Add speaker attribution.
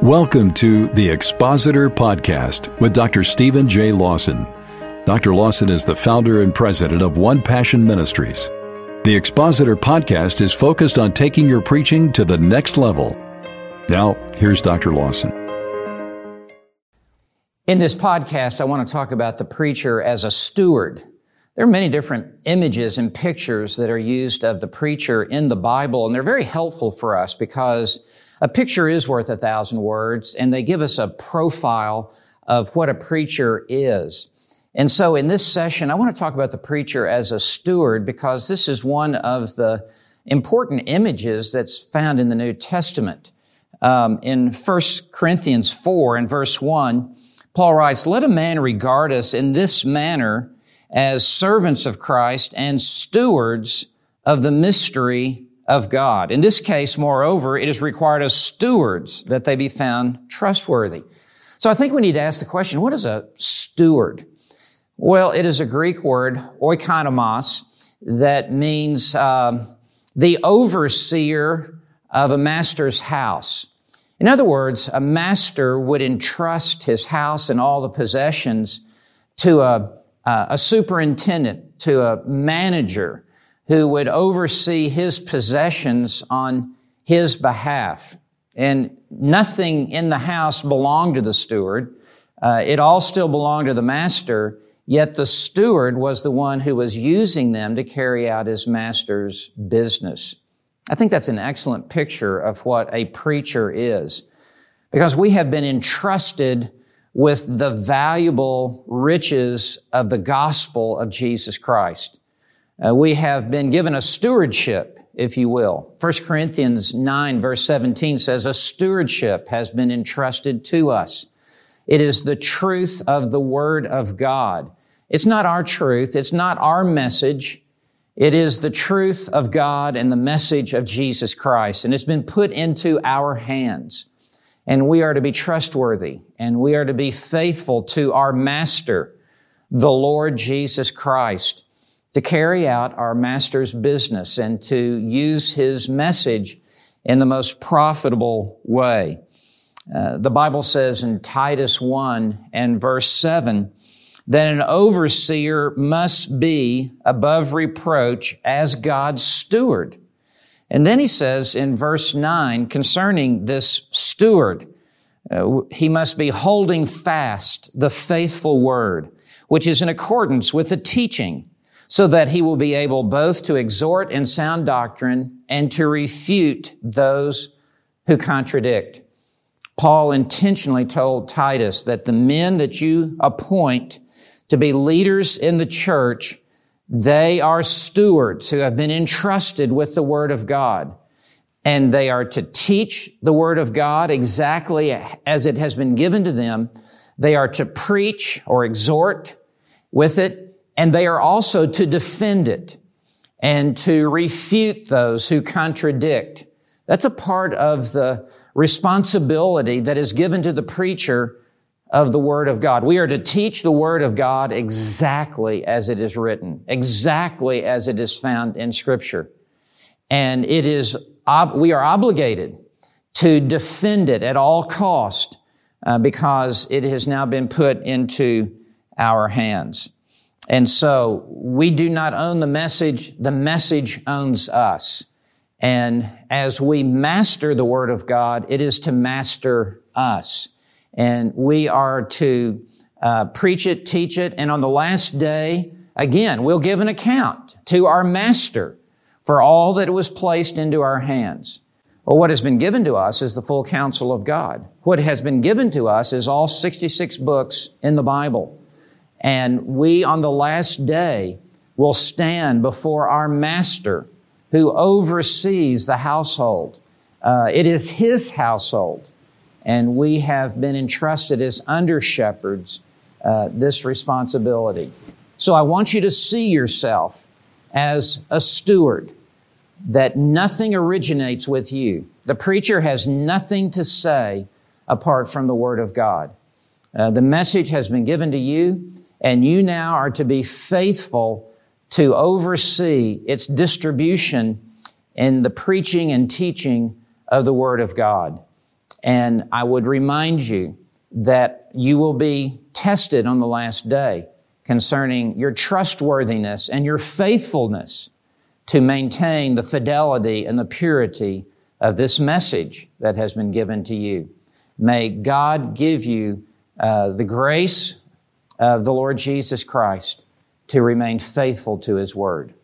Speaker 1: Welcome to the Expositor Podcast with Dr. Stephen J. Lawson. Dr. Lawson is the founder and president of One Passion Ministries. The Expositor Podcast is focused on taking your preaching to the next level. Now, here's Dr. Lawson.
Speaker 2: In this podcast, I want to talk about the preacher as a steward. There are many different images and pictures that are used of the preacher in the Bible, and they're very helpful for us because a picture is worth 1,000 words, and they give us a profile of what a preacher is. And so in this session, I want to talk about the preacher as a steward because this is one of the important images that's found in the New Testament. In 1 Corinthians 4 and verse 1, Paul writes, "Let a man regard us in this manner as servants of Christ and stewards of the mystery of God." In this case, moreover, it is required of stewards that they be found trustworthy. So I think we need to ask the question, what is a steward? Well, it is a Greek word, oikonomos, that means the overseer of a master's house. In other words, a master would entrust his house and all the possessions to a superintendent, to a manager who would oversee his possessions on his behalf. And nothing in the house belonged to the steward. It all still belonged to the master, yet the steward was the one who was using them to carry out his master's business. I think that's an excellent picture of what a preacher is, because we have been entrusted with the valuable riches of the gospel of Jesus Christ. We have been given a stewardship, if you will. 1 Corinthians 9 verse 17 says, "A stewardship has been entrusted to us." It is the truth of the Word of God. It's not our truth. It's not our message. It is the truth of God and the message of Jesus Christ. And it's been put into our hands. And we are to be trustworthy. And we are to be faithful to our Master, the Lord Jesus Christ, to carry out our Master's business and to use His message in the most profitable way. The Bible says in Titus 1 and verse 7, that an overseer must be above reproach as God's steward. And then he says in verse 9, concerning this steward, he must be holding fast the faithful word, which is in accordance with the teaching, so that he will be able both to exhort in sound doctrine and to refute those who contradict. Paul intentionally told Titus that the men that you appoint to be leaders in the church, they are stewards who have been entrusted with the Word of God. And they are to teach the Word of God exactly as it has been given to them. They are to preach or exhort with it, and they are also to defend it and to refute those who contradict. That's a part of the responsibility that is given to the preacher of the Word of God. We are to teach the Word of God exactly as it is written, exactly as it is found in Scripture. And we are obligated to defend it at all cost because it has now been put into our hands. And so we do not own the message owns us. And as we master the Word of God, it is to master us. And we are to preach it, teach it, and on the last day, again, we'll give an account to our Master for all that was placed into our hands. Well, what has been given to us is the full counsel of God. What has been given to us is all 66 books in the Bible. And we, on the last day, will stand before our Master who oversees the household. It is His household. And we have been entrusted as under-shepherds this responsibility. So I want you to see yourself as a steward, that nothing originates with you. The preacher has nothing to say apart from the Word of God. The message has been given to you, and you now are to be faithful to oversee its distribution in the preaching and teaching of the Word of God. And I would remind you that you will be tested on the last day concerning your trustworthiness and your faithfulness to maintain the fidelity and the purity of this message that has been given to you. May God give you the grace of the Lord Jesus Christ to remain faithful to His Word.